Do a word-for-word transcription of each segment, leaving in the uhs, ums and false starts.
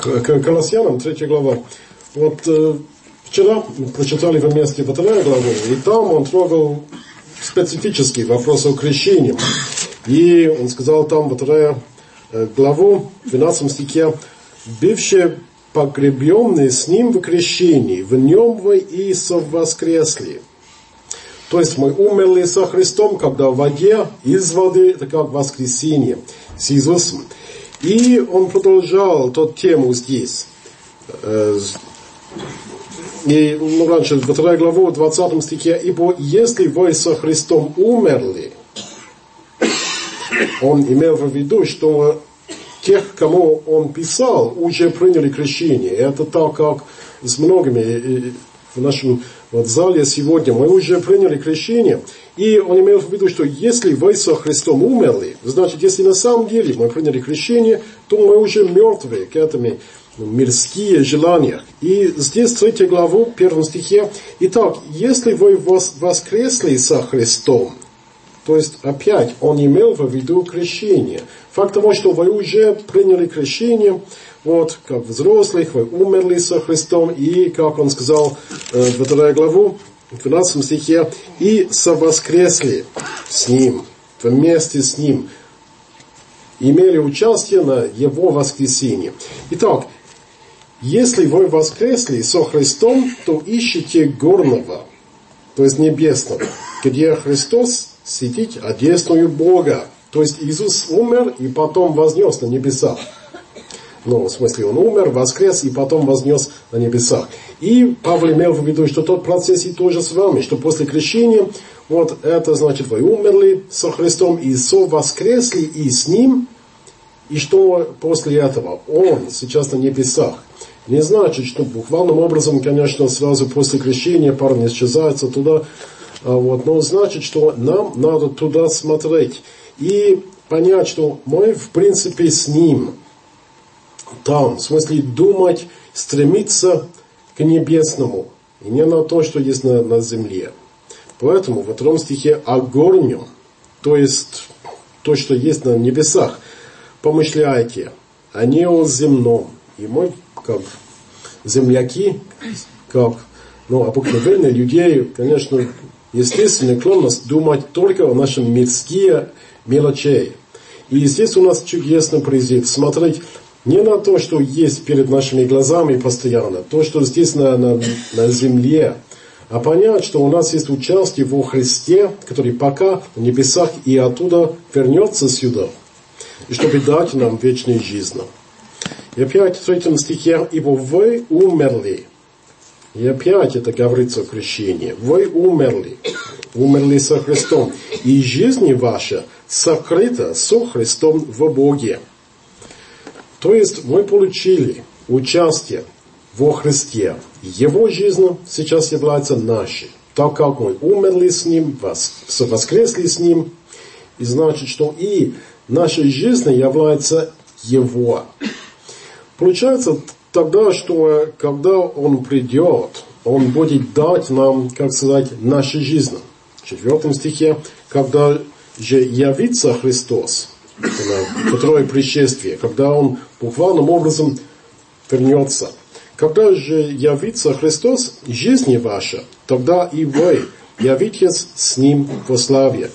к Колоссянам, третья глава. Вот э, вчера прочитали вместе вторую главу, и там он трогал специфический вопрос о крещении. И он сказал там вторую главу, в двенадцатом стихе, «Бывшие погребенные с ним в крещении, в нем вы и совоскресли». То есть мы умерли со Христом, когда в воде, из воды, это как воскресение с Иисусом. И он продолжал эту тему здесь. И ну, раньше, во второй главе, в двадцатом стихе, «Ибо если вы со Христом умерли», он имел в виду, что тех, кому он писал, уже приняли крещение. Это так, как с многими в нашем вот зале сегодня. Мы уже приняли крещение. И он имел в виду, что если вы со Христом умерли, значит, если на самом деле мы приняли крещение, то мы уже мертвы к этому мирские желания. И здесь третья глава, в первом стихе. Итак, если вы воскресли со Христом, то есть опять он имел в виду крещение. Факт того, что вы уже приняли крещение, вот, как взрослых, вы умерли со Христом, и, как он сказал э, во второй главу, в двенадцатом стихе, и совоскресли с Ним, вместе с Ним, имели участие на Его воскресении. Итак, если вы воскресли со Христом, то ищите горного, то есть небесного, где Христос сидит одесную Бога. То есть Иисус умер и потом вознес на небесах. Ну, в смысле, он умер, воскрес и потом вознес на небесах. И Павел имел в виду, что тот процесс и тоже с вами, что после крещения, вот это значит, вы умерли со Христом и совоскресли и с Ним, и что после этого Он сейчас на небесах. Не значит, что буквальным образом, конечно, сразу после крещения парень исчезается туда, вот, но значит, что нам надо туда смотреть и понять, что мы, в принципе, с Ним там, в смысле, думать, стремиться к небесному, и не на то, что есть на, на земле. Поэтому во втором стихе о горнем, то есть то, что есть на небесах, помышляйте, а не о земном. И мы, как земляки, как ну, обыкновенные людей, конечно, естественная склонность думать только о нашем мирские мелочей. И здесь у нас чудесный призыв смотреть не на то, что есть перед нашими глазами постоянно, то, что здесь на, на, на земле, а понять, что у нас есть участие во Христе, который пока в небесах и оттуда вернется сюда, и чтобы дать нам вечную жизнь. И опять в третьем стихе, «Ибо вы умерли». И опять это говорится о крещении. Вы умерли, умерли со Христом, и жизнь ваша сокрыта со Христом в Боге. То есть мы получили участие во Христе. Его жизнь сейчас является нашей. Так как мы умерли с Ним, воскресли с Ним, и значит, что и наша жизнь является Его. Получается тогда, что когда Он придет, Он будет дать нам, как сказать, нашу жизнь. В четвертом стихе, когда же явится Христос, второе пришествие, когда Он буквальным образом вернется. Когда же явится Христос, жизнь ваша, тогда и вы явитесь с Ним во славе.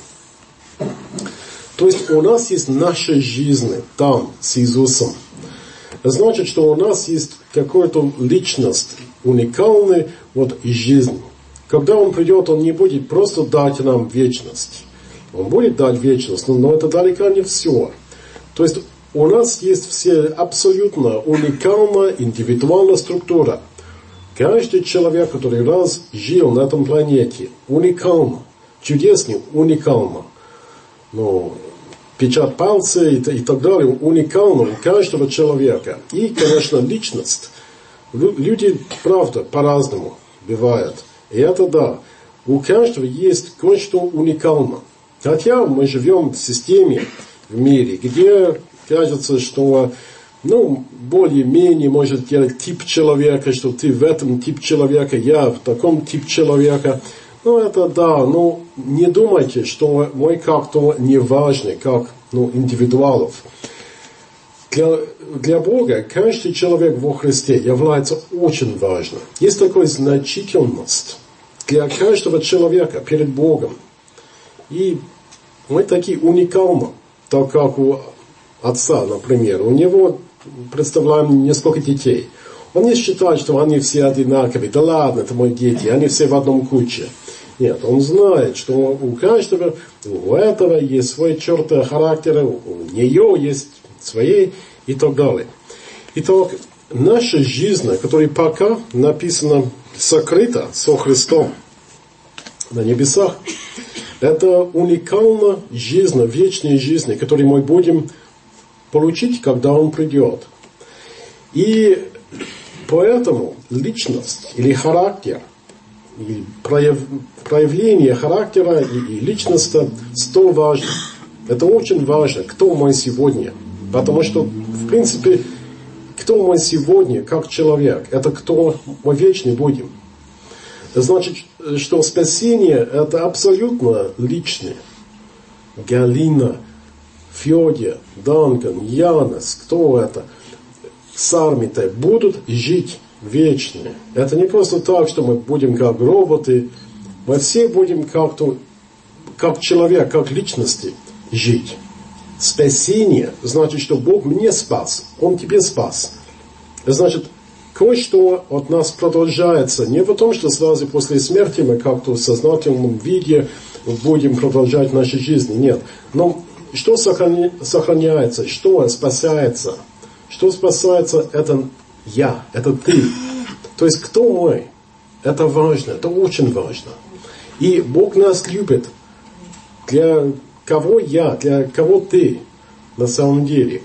То есть у нас есть наша жизнь там, с Иисусом. Значит, что у нас есть какая-то личность, уникальная вот, жизнь. Когда Он придет, Он не будет просто дать нам вечность. Он будет дать вечность, но это далеко не все. То есть у нас есть все абсолютно уникальная индивидуальная структура. Каждый человек, который раз жил на этом планете, уникально, чудесно, уникально. Ну, печать пальца и, и так далее, уникально у каждого человека. И, конечно, личность. Люди, правда, по-разному бывают. И это да. У каждого есть кое-что уникальное. Хотя мы живем в системе, в мире, где кажется, что ну, более-менее может делать тип человека, что ты в этом тип человека, я в таком тип человека. Ну, это да, но не думайте, что мы как-то не важны, как ну, индивидуалов. Для, для Бога каждый человек во Христе является очень важным. Есть такая значительность для каждого человека перед Богом. И мы такие уникальны, так как у отца, например. У него, представляем, несколько детей. Он не считает, что они все одинаковые. Да ладно, это мои дети, они все в одном куче. Нет, он знает, что у каждого, у этого есть свои черты характера, у нее есть свои и так далее. Итак, наша жизнь, которая пока написана сокрыта со Христом на небесах, это уникальная жизнь, вечная жизнь, которую мы будем получить, когда Он придет. И поэтому личность или характер, и прояв, проявление характера и, и личности столь важно. Это очень важно, кто мы сегодня. Потому что, в принципе, кто мы сегодня, как человек, это кто мы вечно будем. Это значит, что спасение это абсолютно личное. Галина, Федя, Данкан, Янес, кто это? Сармиты будут жить вечно. Это не просто так, что мы будем как роботы. Мы все будем как-то, как человек, как личности жить. Спасение значит, что Бог мне спас, Он тебе спас. Значит, кое-что от нас продолжается. Не потому, что сразу после смерти мы как-то в сознательном виде будем продолжать нашу жизнь. Нет. Но что сохраняется, что спасается? Что спасается, это я, это ты. То есть, кто мы? Это важно, это очень важно. И Бог нас любит. Для кого я, для кого ты на самом деле.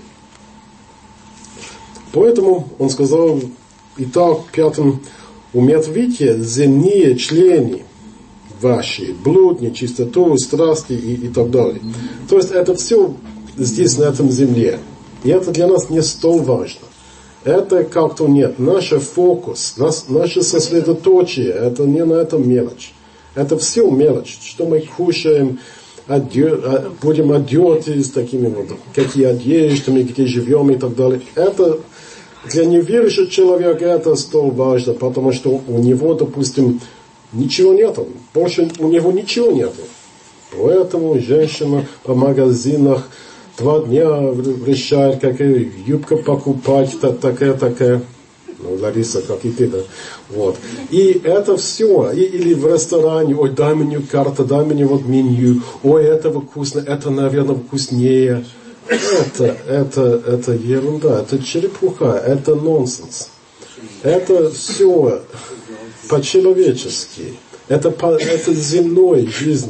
Поэтому Он сказал, итак, пятым, умертвите земные члены ваши, блуд, нечистоту, страсти и, и так далее. То есть, это все здесь, на этом земле. И это для нас не столь важно. Это как-то нет. Наш фокус, наш, наше сосредоточие, это не на этом мелочь. Это все мелочь. Что мы кушаем, одё, будем одеты с такими вот, какие одеждами, где живем и так далее. Это для неверующего человека это столь важно, потому что у него, допустим, ничего нету. Больше у него ничего нету. Поэтому женщина по магазинах два дня решает, какая юбка покупать, такая-такая. Ну, Лариса, как и ты, да. Вот. И это все. И, или в ресторане, ой, дай мне карту, дай мне вот меню, ой, это вкусно, это, наверное, вкуснее. Это, это, это ерунда, это черепуха, это нонсенс. Это все по-человечески. Это, по, это земной жизнь.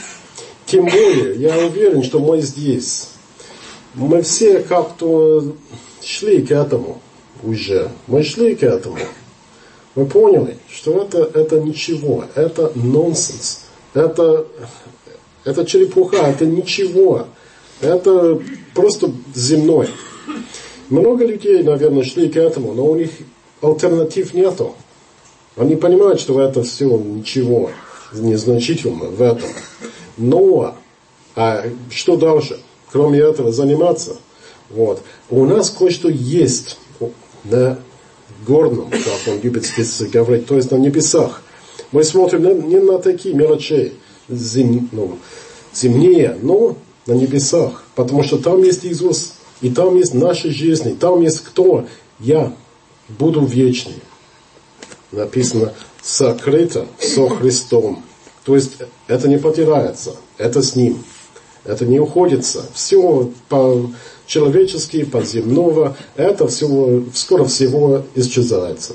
Тем более, я уверен, что мы здесь. Мы все как-то шли к этому уже. Мы шли к этому. Мы поняли, что это, это ничего. Это нонсенс. Это, это черепуха. Это ничего. Это просто земное. Много людей, наверное, шли к этому, но у них альтернатив нету. Они понимают, что это все ничего незначительно в этом. Но, а что дальше? Кроме этого заниматься. Вот. У нас кое-что есть на горном, как он любит здесь говорить, то есть на небесах. Мы смотрим не на такие мелочи зем, ну, земные, но на небесах. Потому что там есть Иисус, и там есть наша жизнь, и там есть кто? Я буду вечный. Написано сокрыто со Христом. То есть это не потирается, это с Ним. Это не уходится. Все по-человечески, по-земного, это все, скоро всего исчезается.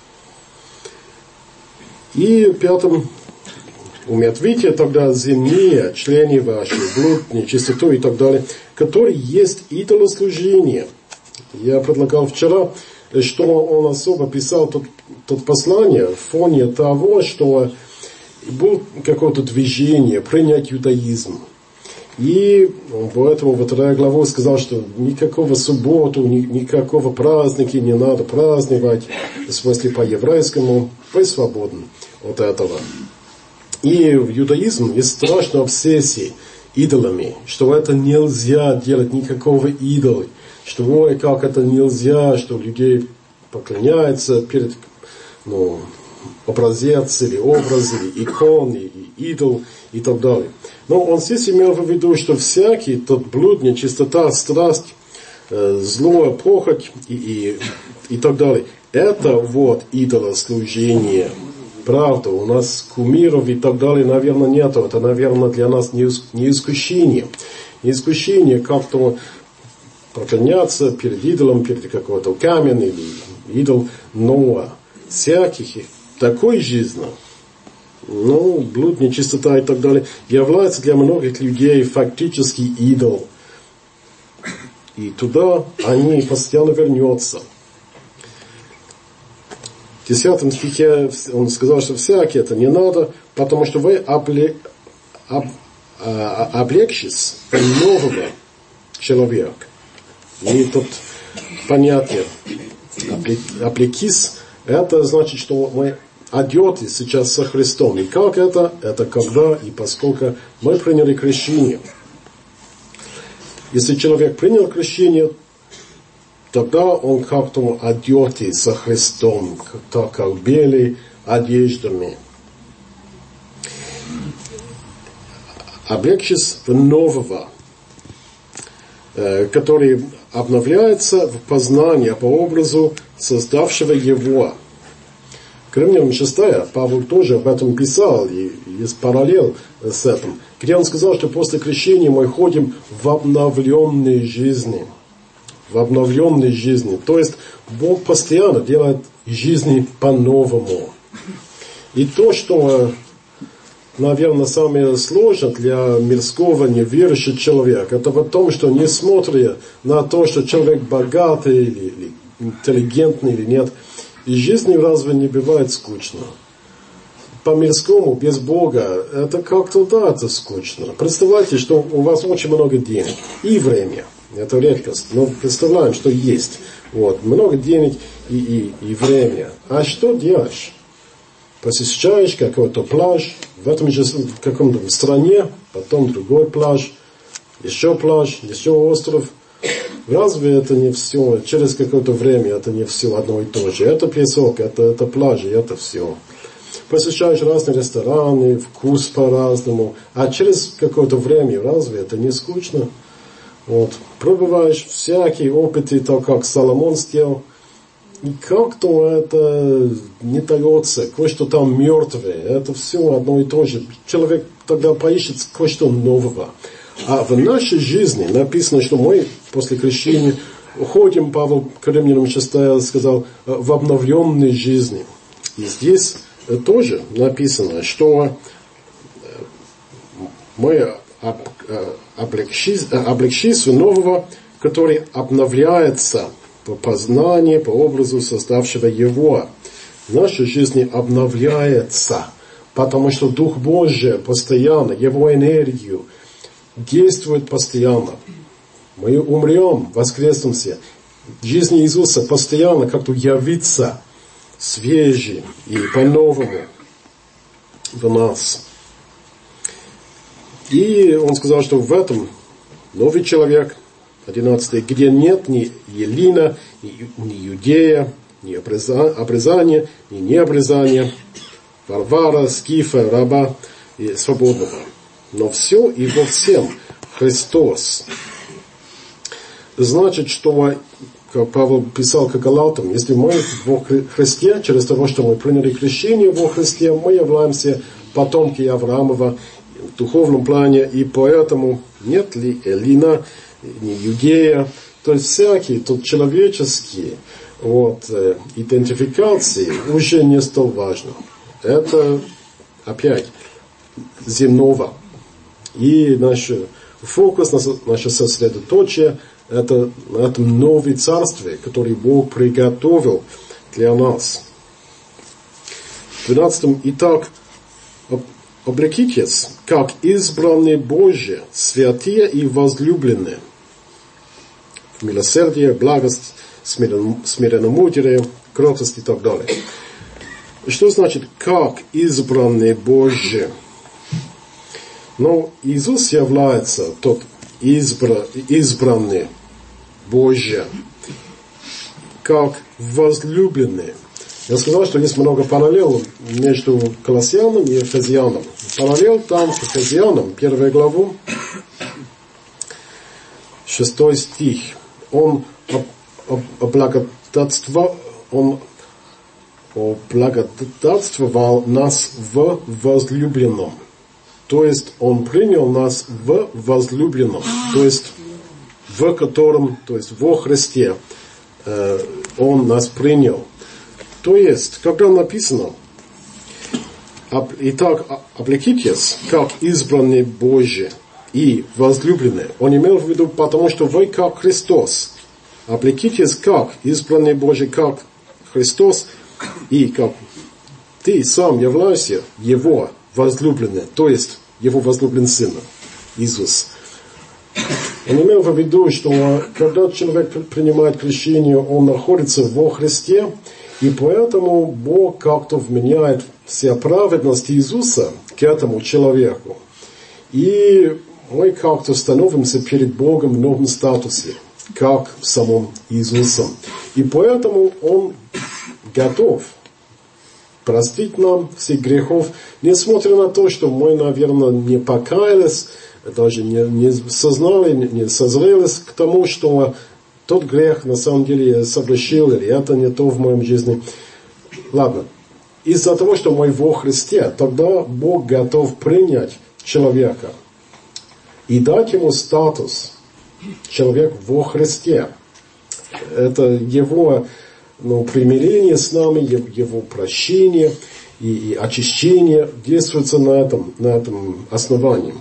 И пятым, умертвите тогда земные члены ваши, блуд, нечистоту и так далее, которые есть идолослужение. Я предлагал вчера, что он особо писал тут, тут послание в фоне того, что было какое-то движение принять иудаизм. И поэтому во второй главе сказал, что никакого субботу, ни, никакого праздника не надо праздновать, в смысле по-еврейскому, вы свободны от этого. И в иудаизме есть страшная обсессия идолами, что это нельзя делать никакого идола, что ой, как это нельзя, что людей поклоняются перед ну, образец или образ, или икон, и, и идол и так далее. Но он здесь имел в виду, что всякий тот блуд, нечистота, страсть, э, зло, похоть и, и, и так далее. Это вот идолослужение. Правда, у нас кумиров и так далее, наверное, нету. Это, наверное, для нас не искушение. Не искушение как-то поклоняться перед идолом, перед какой-то камень или идол. Но всяких такой жизни, ну, блуд, нечистота и так далее, является для многих людей фактически идол. И туда они постоянно вернутся. В десятом стихе он сказал, что всякий это не надо, потому что вы обле, об, а, облегчись нового человека. И тут понятие облекись, это значит, что мы одеты сейчас со Христом. И как это? Это когда и поскольку мы приняли крещение. Если человек принял крещение, тогда он как-то одетый со Христом, так как белыми одеждами. Облегчись в нового, который обновляется в познании по образу создавшего его. Коринфянам шестая, Павел тоже об этом писал, и есть параллель с этим, где он сказал, что после крещения мы ходим в обновленной жизни. В обновленной жизни. То есть Бог постоянно делает жизни по-новому. И то, что, наверное, самое сложное для мирского неверующего человека, это в том, что несмотря на то, что человек богатый или, или интеллигентный или нет, и жизни разве не бывает скучно? По-мирскому, без Бога, это как-то, да, это скучно. Представляете, что у вас очень много денег и время. Это редкость. Но представляем, что есть. Вот. Много денег и, и, и время. А что делаешь? Посещаешь какой-то пляж, в этом же в каком-то стране, потом другой пляж, еще пляж, еще остров. Разве это не все? Через какое-то время это не все одно и то же. Это песок, это, это пляжи, это все. Посещаешь разные рестораны, вкус по-разному. А через какое-то время разве это не скучно? Вот. Пробываешь всякие опыты, так как Соломон сделал. И как-то это не дается. Кое-что там мертвое. Это все одно и то же. Человек тогда поищет кое-что нового. А в нашей жизни написано, что мы после крещения уходим, Павел Коринфянам шестая сказал, в обновленной жизни. И здесь тоже написано, что мы облегчись, облегчись в нового, который обновляется по познанию, по образу создавшего его. Наша жизнь обновляется, потому что Дух Божий постоянно, Его энергию действует постоянно. Мы умрем, воскреснемся. Жизнь Иисуса постоянно как-то явится свежей и по-новому в нас. И он сказал, что в этом новый человек, одиннадцатый, где нет ни елина, ни, ни иудея, ни обрезания, ни необрезания, варвара, скифа, раба и свободного. Но все и во всем Христос. Значит, что, как Павел писал к Галатам, если мы во Христе, через то, что мы приняли крещение во Христе, мы являемся потомки Авраамова в духовном плане, и поэтому нет ли эллина, ни иудея, то есть всякие тут человеческие вот, э, идентификации уже не столь важно. Это опять земного. И наш фокус, наше сосредоточие, это на этом новом царстве, которое Бог приготовил для нас. В двенадцатом, итак, облекитесь, как избранные Божьи, святые и возлюбленные, в милосердие, благость, смиренномудрие, кротость и так далее. Что значит, как избранные Божьи? Ну, Иисус является тот избра, избранный Божия, как возлюбленные. Я сказал, что есть много параллелов между Колоссянам и Ефезянам. Параллел там к Ефезянам, первую главу, шестой стих. Он облагодатствовал, он облагодатствовал нас в возлюбленном. То есть Он принял нас в возлюбленном. То есть в котором, то есть во Христе, э, Он нас принял. То есть, когда написано, итак, облекитесь, как избранные Божьи и возлюбленные. Он имел в виду, потому что вы как Христос. Облекитесь, как избранные Божьи, как Христос, и как ты сам являешься Его возлюбленный, то есть Его возлюбленный Сын, Иисус. Он имел в виду, что когда человек принимает крещение, он находится во Христе, и поэтому Бог как-то вменяет вся праведность Иисуса к этому человеку. И мы как-то становимся перед Богом в новом статусе, как в самом Иисусе. И поэтому Он готов простить нам всех грехов, несмотря на то, что мы, наверное, не покаялись, даже не, не сознали, не созрелись к тому, что тот грех на самом деле я совершил, или это не то в моей жизни. Ладно. Из-за того, что мы во Христе, тогда Бог готов принять человека и дать ему статус человек во Христе. Это его ну, примирение с нами, его прощение и, и очищение действуется на этом, на этом основании.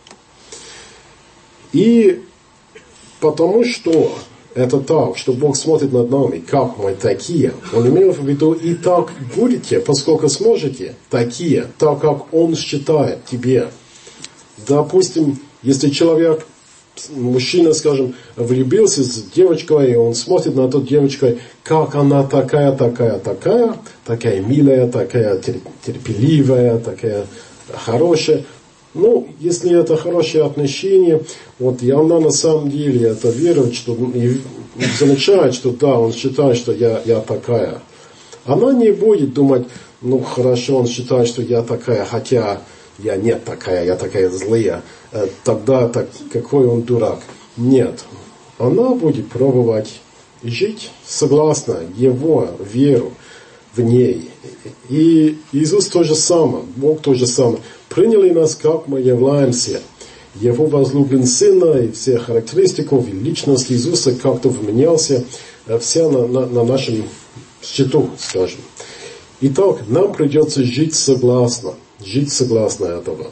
И потому что это так, что Бог смотрит над нами, как мы такие. Он имел в виду, и так будете, поскольку сможете, такие, так как Он считает тебе. Допустим, если человек, мужчина, скажем, влюбился с девочкой, и он смотрит на эту девочку, как она такая, такая, такая, такая милая, такая терпеливая, такая хорошая. Ну, если это хорошее отношение, вот, и она на самом деле это верует, что, и замечает, что да, он считает, что я, я такая. Она не будет думать, ну, хорошо, он считает, что я такая, хотя я не такая, я такая злая. Тогда так, какой он дурак. Нет. Она будет пробовать жить согласно его веру в ней. И Иисус то же самое, Бог то же самое. Приняли нас, как мы являемся. Его возлюбленный Сына и все характеристики и личность Иисуса как-то вменялся вся на, на, на нашем счету, скажем. Итак, нам придется жить согласно. Жить согласно этого.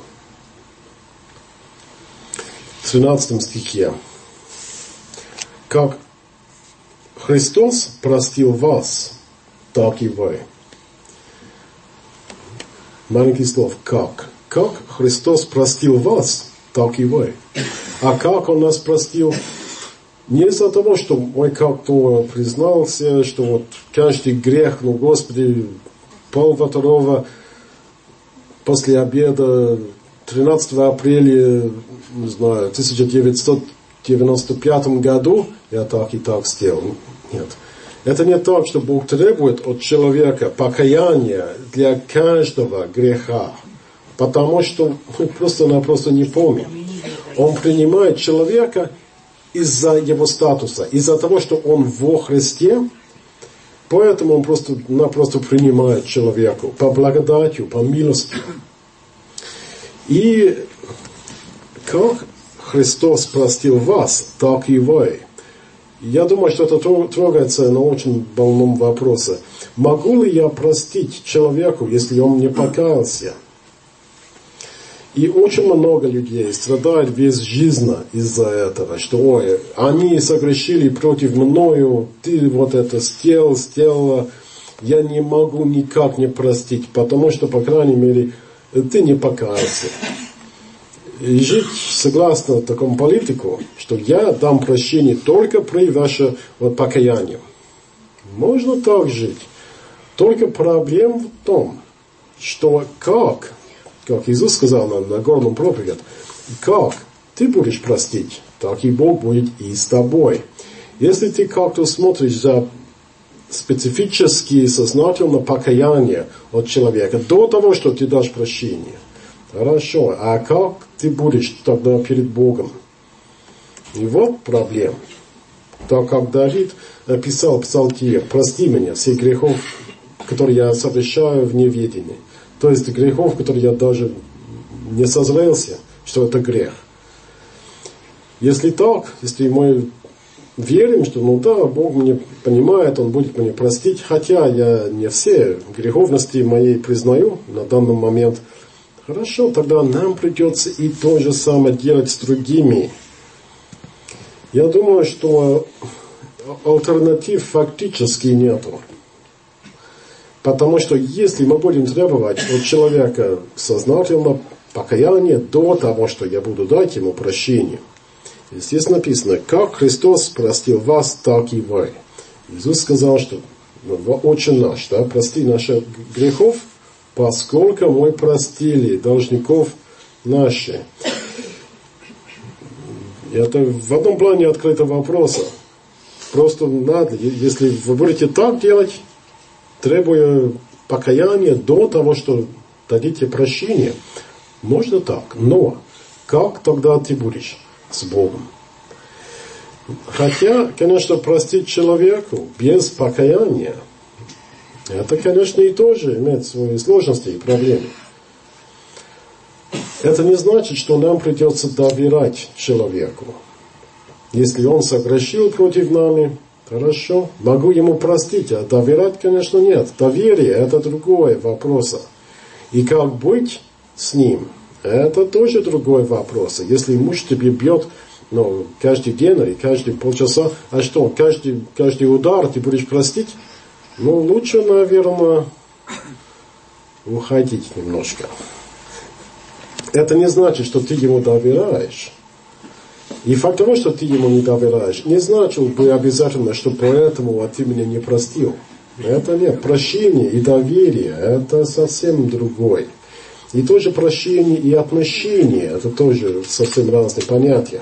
В тринадцатом стихе. Как Христос простил вас, так и вы. Маленький слов. Как? Как Христос простил вас, так и вы. А как Он нас простил? Не из-за того, что мы как-то признался, что вот каждый грех, ну, Господи, полвторого после обеда, тринадцатого апреля, не знаю, тысяча девятьсот девяносто пятом году я так и так сделал. Нет. Это не так, что Бог требует от человека покаяния для каждого греха. Потому что мы просто-напросто не помним. Он принимает человека из-за его статуса, из-за того, что он во Христе, поэтому он просто-напросто принимает человека по благодатью, по милости. И как Христос простил вас, так и вы. Я думаю, что это трогается на очень больном вопросе. Могу ли я простить человеку, если он не покаялся? И очень много людей страдают весь жизнь из-за этого, что ой, они согрешили против мною, ты вот это сделал, сделала, я не могу никак не простить, потому что, по крайней мере, ты не покаялся. И жить согласно такому политику, что я дам прощение только при вашем вот, покаянии. Можно так жить. Только проблема в том, что как, как Иисус сказал нам на горном проповеди, как ты будешь простить, так и Бог будет и с тобой. Если ты как-то смотришь за специфические сознательное покаяние от человека до того, что ты дашь прощение, хорошо, а как ты будешь тогда перед Богом? И вот проблема. Так как Давид писал псалтирь: «Прости меня всех грехов, которые я совершаю в неведении». То есть грехов, которые я даже не созрелся, что это грех. Если так, если мы верим, что ну да, Бог меня понимает, Он будет мне простить, хотя я не все греховности моей признаю на данный момент, хорошо, тогда нам придется и то же самое делать с другими. Я думаю, что альтернатив фактически нету. Потому что если мы будем требовать от человека сознательного покаяния до того, что я буду дать ему прощение, здесь написано: как Христос простил вас, так и вы. Иисус сказал, что Отче наш, да, прости наших грехов, поскольку мы простили должников наших. Это в одном плане открытого вопроса. Просто надо, если вы будете так делать, требуя покаяния до того, что дадите прощение, можно так. Но как тогда ты будешь с Богом? Хотя, конечно, простить человеку без покаяния, это, конечно, и тоже имеет свои сложности и проблемы. Это не значит, что нам придется доверять человеку. Если он согрешил против нами, хорошо, могу ему простить, а доверять, конечно, нет. Доверие – это другой вопрос. И как быть с ним, это тоже другой вопрос. Если муж тебе бьет ну, каждый день или каждые полчаса, а что, каждый, каждый удар ты будешь простить? Ну, лучше, наверное, уходить немножко. Это не значит, что ты ему доверяешь. И факт того, что ты ему не доверяешь, не значит бы обязательно, что поэтому ты меня не простил. Это нет. Прощение и доверие – это совсем другое. И тоже прощение и отношение – это тоже совсем разные понятия.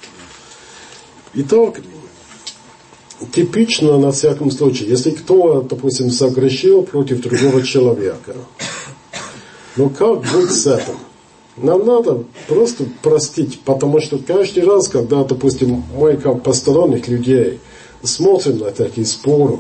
Итак, типично на всяком случае, если кто, допустим, согрешил против другого человека, но как быть с этим? Нам надо просто простить, потому что каждый раз, когда, допустим, мы как посторонних людей смотрим на такие споры,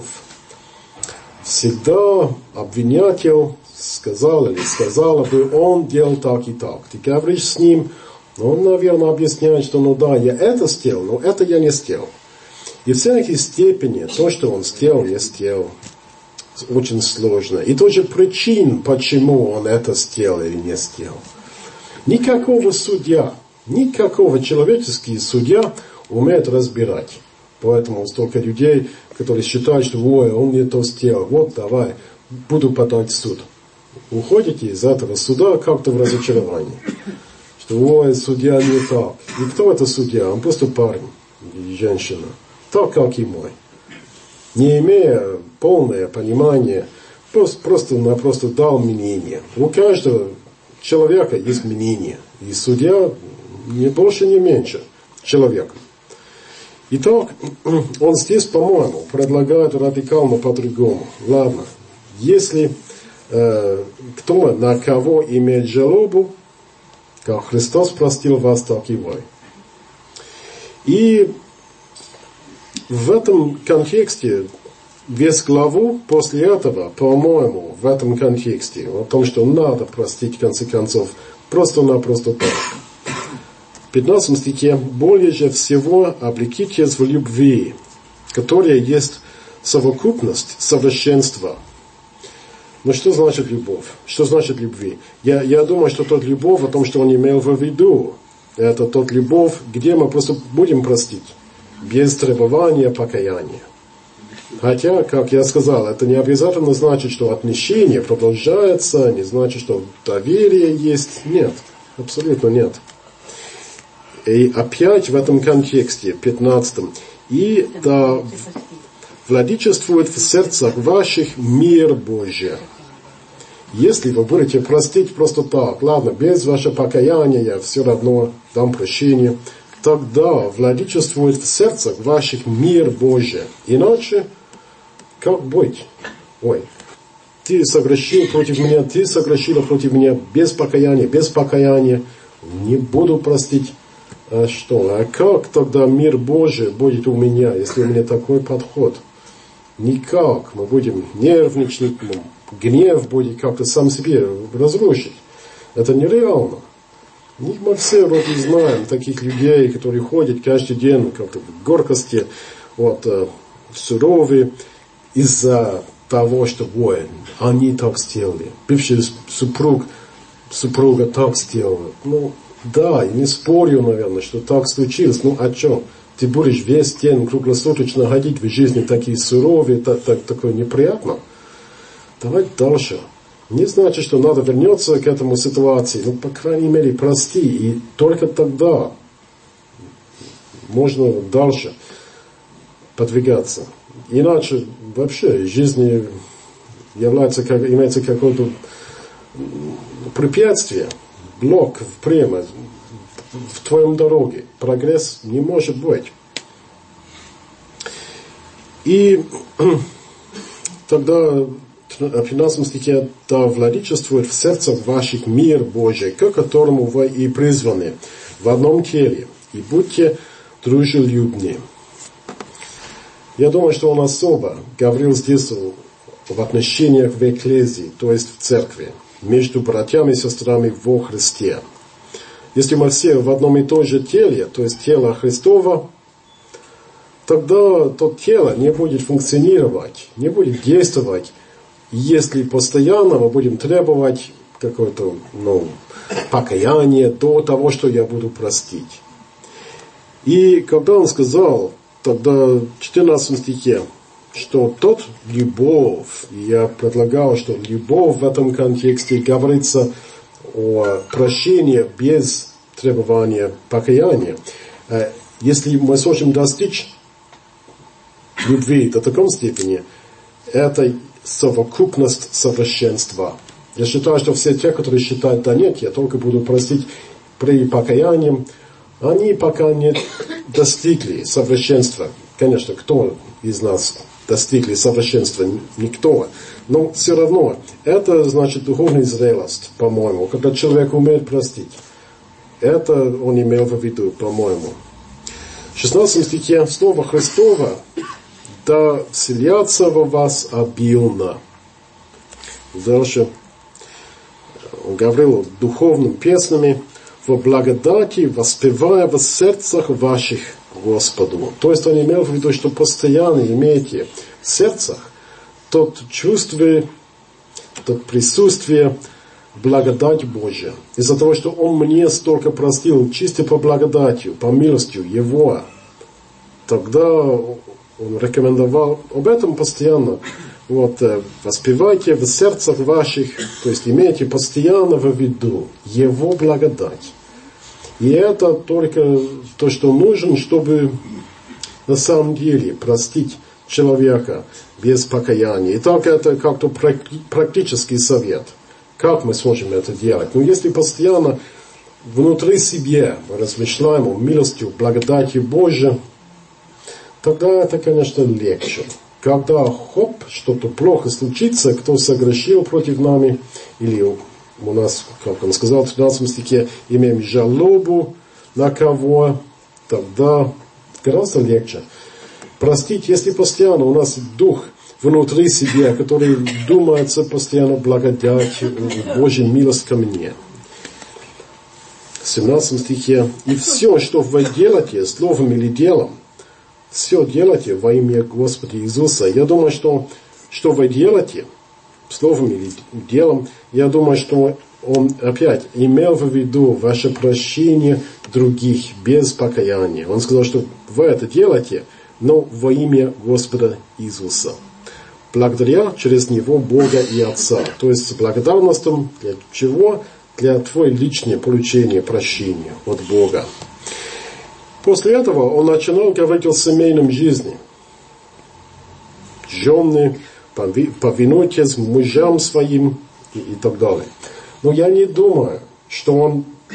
всегда обвинитель сказал или сказала бы, он делал так и так. Ты говоришь с ним, он, наверное, объясняет, что ну да, я это сделал, но это я не сделал. И в всякой степени то, что он сделал, не сделал, очень сложно. И тоже причин, почему он это сделал или не сделал. Никакого судья, никакого человеческий судья умеет разбирать. Поэтому столько людей, которые считают, что ой, он не то сделал, вот давай, буду подать в суд. Уходите из этого суда как-то в разочаровании. Что ой, судья не так. И кто это судья? Он просто парень и женщина. Так, как и мой. Не имея полное понимание, просто-напросто дал мнение. У каждого человека есть мнение. И судья не больше, не меньше человека. Итак, он здесь, по-моему, предлагает радикально по-другому. Ладно, если э, кто на кого имеет жалобу, как Христос простил вас, так и вы. И в этом контексте весь главу после этого, по-моему, в этом контексте, о том, что надо простить, в конце концов, просто-напросто так. В пятнадцатом стихе: «Более же всего облекитесь в любви, которая есть совокупность совершенства». Ну что значит любовь? Что значит любви? Я, я думаю, что тот любовь, о том, что он имел в виду, это тот любовь, где мы просто будем простить, без требования покаяния. Хотя, как я сказал, это не обязательно значит, что отношения продолжаются, не значит, что доверие есть. Нет, абсолютно нет. И опять в этом контексте, пятнадцатом, «И да владычествует в сердцах ваших мир Божий». Если вы будете простить просто так, ладно, без вашего покаяния я все равно дам прощение, тогда владычествует в сердцах ваших мир Божий. Иначе, как быть? Ой, ты согрешил против меня, ты согрешила против меня без покаяния, без покаяния. Не буду простить. А что? А как тогда мир Божий будет у меня, если у меня такой подход? Никак. Мы будем нервничать, гнев будет как-то сам себе разрушить. Это нереально. Мы все вроде знаем таких людей, которые ходят каждый день как-то в горкости, вот, суровые, из-за того, что ой, они так сделали. Бывший супруг, супруга так сделала. Ну, да, я не спорю, наверное, что так случилось. Ну, а что? Ты будешь весь день круглосуточно ходить в жизни такие суровые, так, так, такое неприятно. Давай дальше. Не значит, что надо вернуться к этому ситуации. Ну, по крайней мере, прости. И только тогда можно дальше подвигаться. Иначе вообще жизнь является, как, имеется какое-то препятствие, блок прямо в твоем дороге. Прогресс не может быть. И тогда в пятнадцатом стихе: «Да владычествует в сердцах ваших мир Божий, к которому вы и призваны в одном теле, и будьте дружелюбны». Я думаю, что он особо говорил здесь в отношениях в экклезии, то есть в церкви, между братьями и сестрами во Христе. Если мы все в одном и том же теле, то есть тело Христова, тогда то тело не будет функционировать, не будет действовать, если постоянно мы будем требовать какое-то, ну, покаяние до того, что я буду простить. И когда он сказал, тогда в четырнадцатом стихе, что тот любовь, я предлагал, что любовь в этом контексте говорится о прощении без требования покаяния. Если мы сможем достичь любви до такой степени, это совокупность совершенства. Я считаю, что все те, которые считают, да нет, я только буду простить при покаянии, они пока не достигли совершенства. Конечно, кто из нас достигли совершенства? Никто. Но все равно, это значит духовная зрелость, по-моему, когда человек умеет простить. Это он имел в виду, по-моему. В шестнадцатом стихе: «Слово Христово да вселятся во вас обильно». Дальше он говорил духовными песнями: «Во благодати воспевая в сердцах ваших Господу». То есть он имел в виду, что постоянно имеете в сердцах тот чувство, тот присутствие, благодать Божия. Из-за того, что Он мне столько простил, чисто по благодатью, по милостью Его, тогда Он рекомендовал об этом постоянно. Вот, воспевайте в сердцах ваших, то есть имейте постоянно в виду Его благодать. И это только то, что нужно, чтобы на самом деле простить человека без покаяния. Итак, это как-то практический совет. Как мы сможем это делать? Ну, если постоянно внутри себя мы размышляем о милости, благодати Божией, тогда это, конечно, легче. Когда, хоп, что-то плохо случится, кто согрешил против нами, или у нас, как он сказал в тринадцатом стихе, имеем жалобу на кого, тогда гораздо легче простить, если постоянно у нас дух внутри себя, который думается постоянно благодать, Божья милость ко мне. В семнадцатом стихе: «И все, что вы делаете, словом или делом, все делайте во имя Господа Иисуса». Я думаю, что, что вы делаете, словом или делом, я думаю, что он опять имел в виду ваше прощение других без покаяния. Он сказал, что вы это делаете, но во имя Господа Иисуса. Благодаря через Него Бога и Отца. То есть с благодарностью для чего? Для твоего личного получения прощения от Бога. После этого он начинал говорить о семейном жизни. Жены, повинуйтесь мужьям своим и, и так далее. Но я не думаю, что он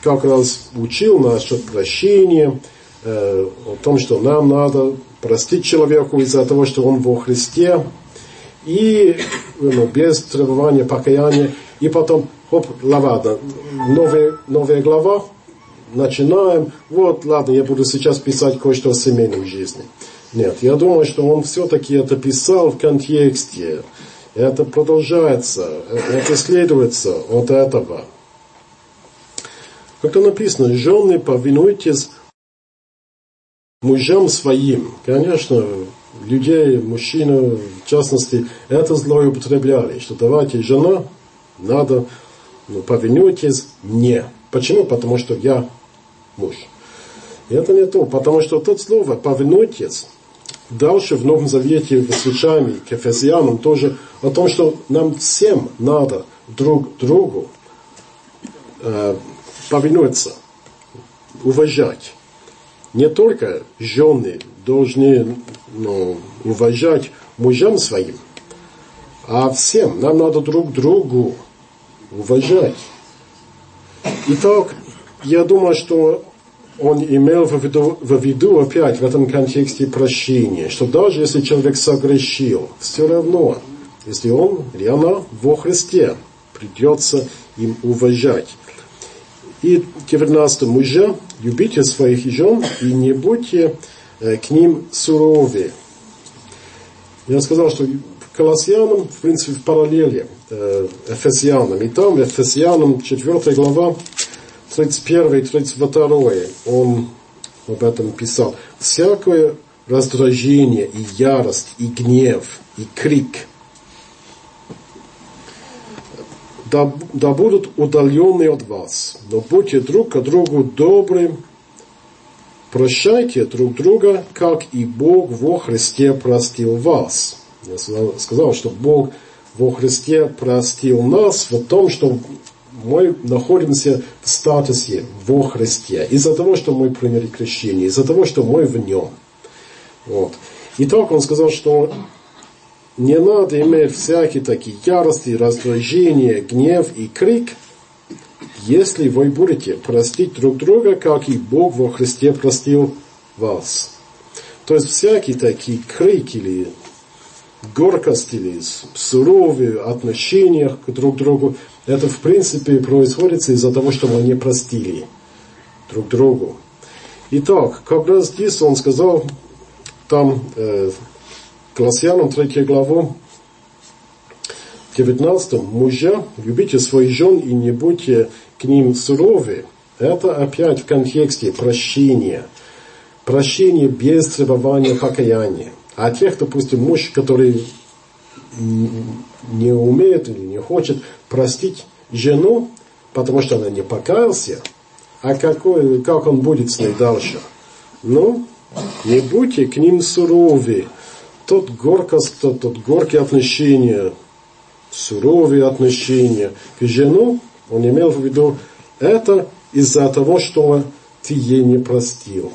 как раз учил насчет прощения, э, о том, что нам надо простить человеку из-за того, что он во Христе, и ну, без требования покаяния. И потом, хоп, ладно, новая, новая глава, начинаем. Вот, ладно, я буду сейчас писать кое-что о семейной жизни. Нет, я думаю, что он все-таки это писал в контексте. Это продолжается, это следуется от этого. Как-то написано, жены, повинуйтесь мужьям своим. Конечно, людей, мужчины, в частности, это злоупотребляли, что давайте, жена, надо, ну, повинуйтесь мне. Почему? Потому что я муж. И это не то, потому что тут слово повинуйтесь. Дальше в Новом Завете встречаем к Ефесянам тоже о том, что нам всем надо друг другу э, повинуться, уважать. Не только жены должны ну, уважать мужьям своим, а всем нам надо друг другу уважать. Итак, я думаю, что он имел в виду, в виду опять в этом контексте прощения, что даже если человек согрешил, все равно, если он или она во Христе, придется им уважать. И девятнадцатый мужья, любите своих жен и не будьте э, к ним суровы. Я сказал, что Колоссянам, в принципе, в параллели э, Ефесянам. И там, в Ефесянам, четвёртая глава, тридцать первый и тридцать второй, он об этом писал. Всякое раздражение и ярость, и гнев, и крик да, да будут удалены от вас. Но будьте друг к другу добры, прощайте друг друга, как и Бог во Христе простил вас. Я сказал, что Бог во Христе простил нас в том, что мы находимся в статусе во Христе. Из-за того, что мы приняли крещение, из-за того, что мы в нем. Вот. Итак, он сказал, что не надо иметь всякие такие ярости, раздражения, гнев и крик, если вы будете простить друг друга, как и Бог во Христе простил вас. То есть всякие такие крики или горкость или суровые отношения к друг другу, это в принципе происходит из-за того, что мы не простили друг другу. Итак, как раз здесь он сказал, там, э, Колоссянам третью главу, девятнадцатом, мужья, любите своих жен и не будьте к ним суровы. Это опять в контексте прощения. Прощение без требования покаяния. А тех, допустим, муж, который не умеет или не хочет простить жену, потому что она не покаялся, а какой, как он будет с ней дальше? Ну, не будьте к ним суровы. Тот горкость, тот, тот горькие отношения, суровые отношения к жену, он имел в виду, это из-за того, что ты ей не простил.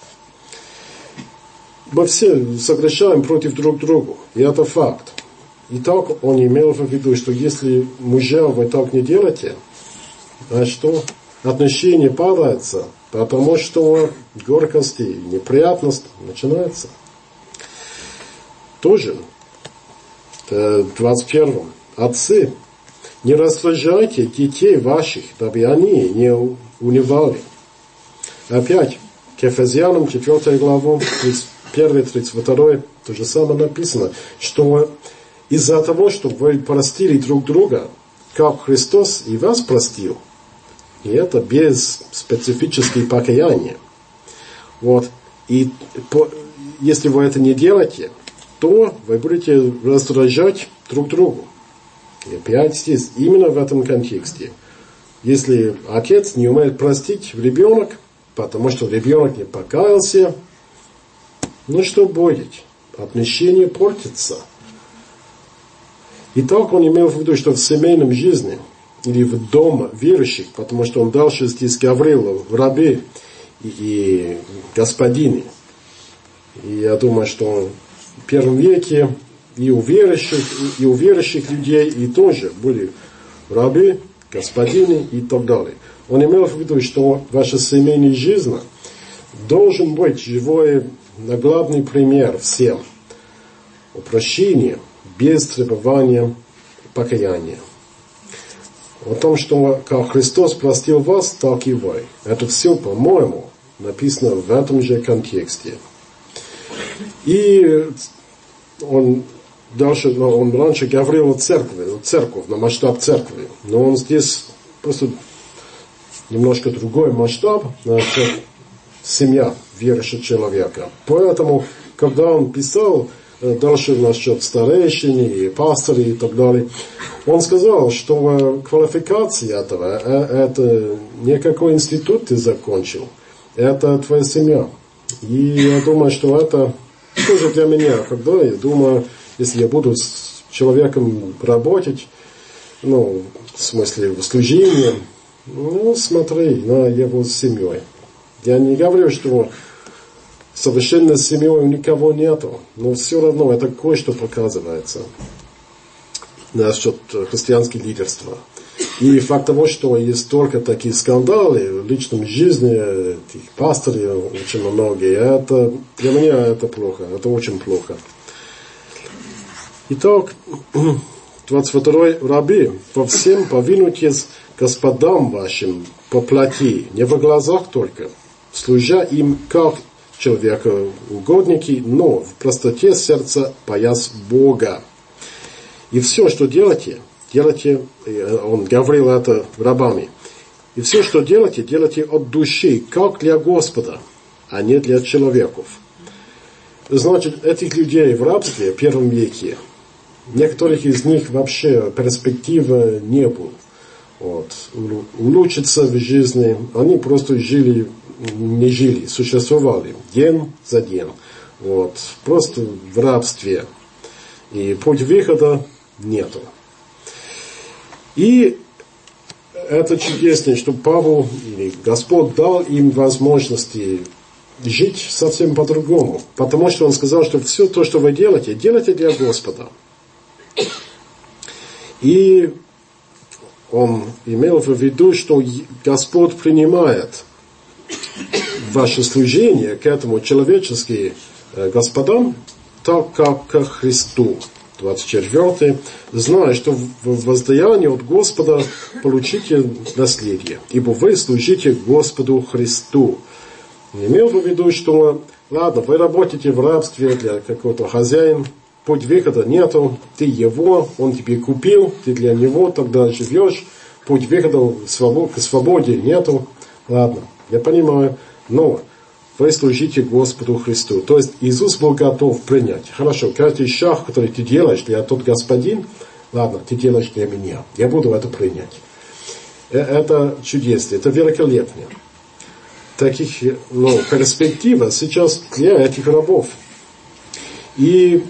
Мы все согрешаем против друг друга, и это факт. И так он имел в виду, что если мужья вы так не делаете, а что отношения падаются, потому что горкость и неприятность начинается. Тоже в двадцать первом. Отцы, не раздражайте детей ваших, дабы они не унывали. Опять, к Ефесянам, четвёртая глава, тридцать первый тридцать второй, то же самое написано, что из-за того, что вы простили друг друга, как Христос и вас простил, и это без специфического покаяния. Вот. И по, если вы это не делаете, то вы будете раздражать друг другу. И опять здесь, именно в этом контексте. Если отец не умеет простить ребенок, потому что ребенок не покаялся, ну что будет? Отношения портятся. И так он имел в виду, что в семейном жизни, или в доме верующих, потому что он дальше здесь говорил в рабе и, и господине. И я думаю, что в первом веке и у верующих, и у верующих людей и тоже были рабы, господины и так далее. Он имел в виду, что ваша семейная жизнь должен быть живой, наглядный пример всем. О прощении без требования покаяния. О том, что как Христос простил вас, так и вы. Это все, по-моему, написано в этом же контексте. И он дальше, он раньше говорил о церкви, о церкви, на масштаб церкви. Но он здесь просто немножко другой масштаб, значит, семья верующего человека. Поэтому, когда он писал дальше насчет старейшин и пастырей и так далее, он сказал, что квалификация этого, это не какой институт ты закончил, это твоя семья. И я думаю, что это тоже для меня, когда я думаю, если я буду с человеком работать, ну, в смысле в служении, ну, смотри на его семьей. Я не говорю, что совершенно с семьей у никого нету, но все равно это кое-что показывается насчет христианского лидерства. И факт того, что есть столько таких скандалов в личном жизни, этих пасторов очень много, это, для меня это плохо, это очень плохо. Итак, двадцать второй рабы, во всем повинуйтесь господам вашим по плоти, не во глазах только, служа им как человекоугодники, но в простоте сердца боясь Бога. И все, что делаете, делайте, он говорил это рабами, и все, что делаете, делайте от души, как для Господа, а не для человеков. Значит, этих людей в рабстве в первом веке, некоторых из них вообще перспективы не было. Вот. Улучшиться в жизни, они просто жили, не жили, существовали день за день. Вот. Просто в рабстве. И путь выхода нету. И это чудесно, что Павел или Господь дал им возможности жить совсем по-другому. Потому что он сказал, что все то, что вы делаете, делайте для Господа. И он имел в виду, что Господь принимает ваше служение к этому человеческим господам, так как к Христу. двадцать четвёртый. Зная, что в воздаянии от Господа получите наследие, ибо вы служите Господу Христу. Имел в виду, что, ладно, вы работаете в рабстве для какого-то хозяина, путь выхода нету, ты его, он тебе купил, ты для него тогда живешь, путь выхода к свободе нету. Ладно, я понимаю, но вы служите Господу Христу. То есть Иисус был готов принять. Хорошо, каждый шаг, который ты делаешь для тот господин, ладно, ты делаешь для меня. Я буду это принять. Это чудесно, это великолепно. Таких, ну, перспектива сейчас для этих рабов. И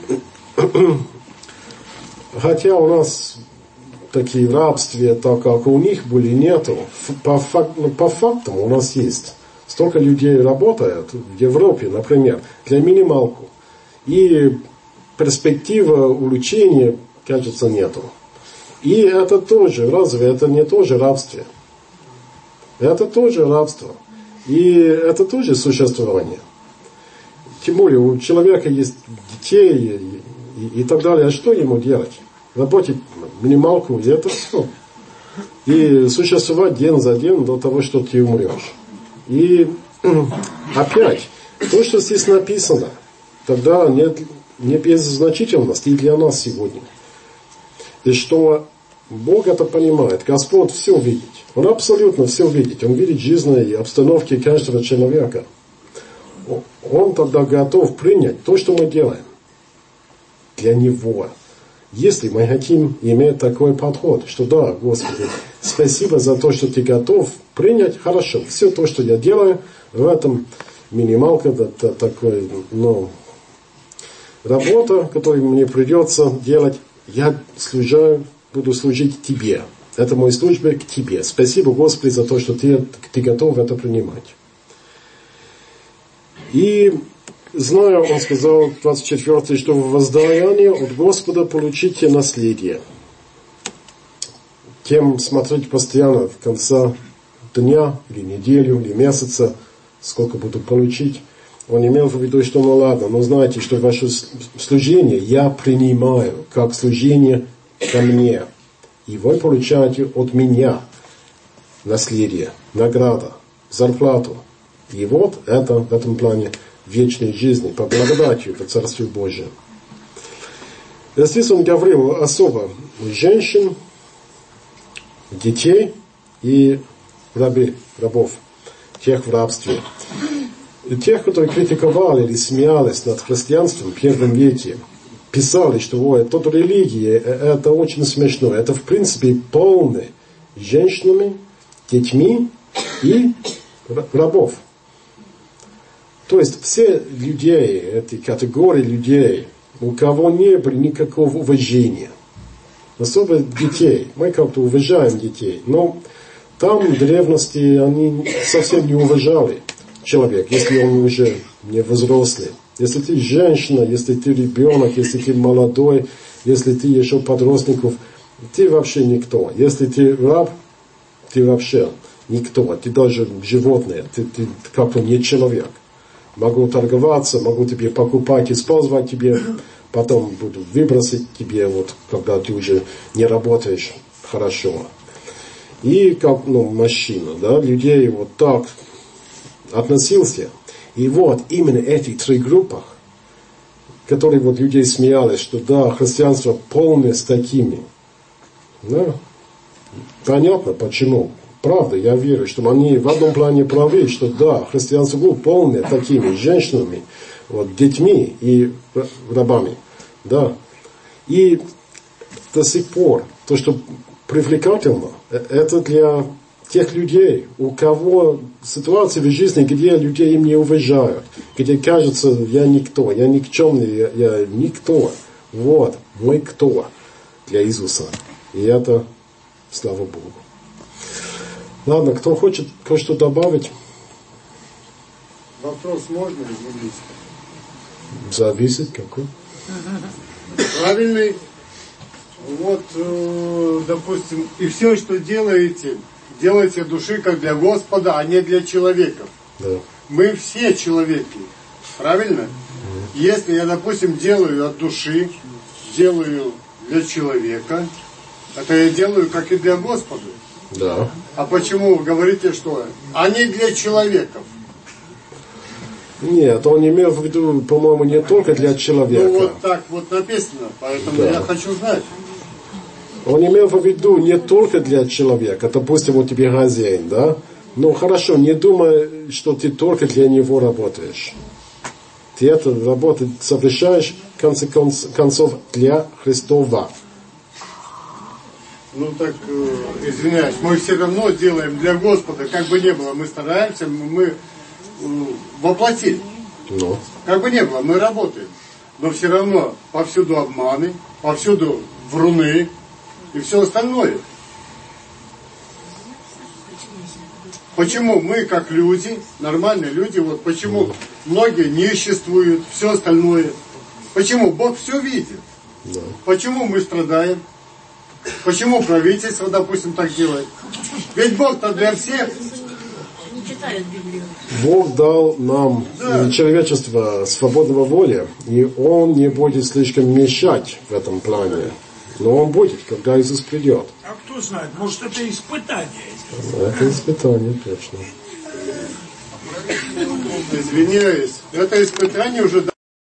хотя у нас такие рабства, так как у них были, нету, по, фак, ну, по фактам у нас есть. Столько людей работает в Европе, например, для минималку. И перспектива улучшения, кажется, нету. И это тоже, разве это не тоже рабство? Это тоже рабство. И это тоже существование. Тем более у человека есть детей и, и, и так далее. А что ему делать? Работать минималку, и это все. И существовать день за день до того, что ты умрешь. И опять, то, что здесь написано, тогда нет, не без значительности и для нас сегодня. И что Бог это понимает, Господь все видит. Он абсолютно все видит. Он видит жизненные обстановки каждого человека. Он тогда готов принять то, что мы делаем для Него. Если мы хотим иметь такой подход, что да, Господи, спасибо за то, что Ты готов принять, хорошо, все то, что я делаю, в этом минималка, это такой, ну, работа, которую мне придется делать, я служу, буду служить Тебе. Это моя служба к Тебе. Спасибо, Господи, за то, что Ты, ты готов это принимать. И знаю, он сказал, двадцать четвёртый, что в воздаянии от Господа получите наследие. Тем смотреть постоянно в конце дня, или неделю, или месяца, сколько буду получить. Он имел в виду, что ну ладно, но знаете, что ваше служение я принимаю как служение ко мне. И вы получаете от меня наследие, награда, зарплату. И вот это в этом плане вечной жизни, по благодати, по Царствию Божию. Здесь он говорил особо женщин, детей и рабы, рабов, тех в рабстве. И тех, которые критиковали или смеялись над христианством в первом веке, писали, что ой, тут религия, это очень смешно. Это в принципе полно женщинами, детьми и рабов. То есть все людей, эти категории людей, у кого не было никакого уважения. Особо детей. Мы как-то уважаем детей. Но там в древности они совсем не уважали человека, если он уже не взрослый. Если ты женщина, если ты ребенок, если ты молодой, если ты еще подростников, ты вообще никто. Если ты раб, ты вообще никто. Ты даже животное, ты, ты как-то не человек. Могу торговаться, могу тебе покупать, использовать тебе, потом буду выбросить тебе, вот, когда ты уже не работаешь хорошо. И как ну, мужчина, да, людей вот так относился. И вот именно эти три группы, которые вот людей смеялись, что да, христианство полное с такими. Да? Понятно, почему. Правда, я верю, что они в одном плане правы, что да, христианство было полное такими женщинами, вот, детьми и рабами. Да. И до сих пор то, что привлекательно, это для тех людей, у кого ситуация в жизни, где людей им не уважают, где кажется, я никто, я никчемный, я, я никто. Вот, мой кто для Иисуса. И это, слава Богу. Ладно, кто хочет кое-что добавить? Вопрос можно изменить? Зависит какой. Правильный. Вот, э, допустим, и все, что делаете, делайте души как для Господа, а не для человека. Да. Мы все человеки. Правильно? Mm-hmm. Если я, допустим, делаю от души, делаю для человека, это я делаю как и для Господа. Да. А почему вы говорите, что они для человеков? Нет, он имел в виду, по-моему, не только для человека. Ну вот так вот написано, поэтому да. Я хочу знать. Он имел в виду не только для человека, допустим, вот тебе хозяин, да? Ну хорошо, не думай, что ты только для него работаешь. Ты эту работу совершаешь, в конце концов, для Христова. Ну так, э, извиняюсь, мы все равно делаем для Господа, как бы ни было, мы стараемся, мы э, воплотили. Ну. Как бы ни было, мы работаем. Но все равно повсюду обманы, повсюду вруны и все остальное. Почему мы, как люди, нормальные люди, вот почему многие ниществуют, все остальное. Почему? Бог все видит. Да. Почему мы страдаем? Почему правительство, допустим, так делает? Ведь Бог-то для всех. Бог дал нам, да. человечество, свободного воли, и Он не будет слишком мешать в этом плане. Но Он будет, когда Иисус придет. А кто знает, может это испытание? Это испытание, точно. Извиняюсь, это испытание уже...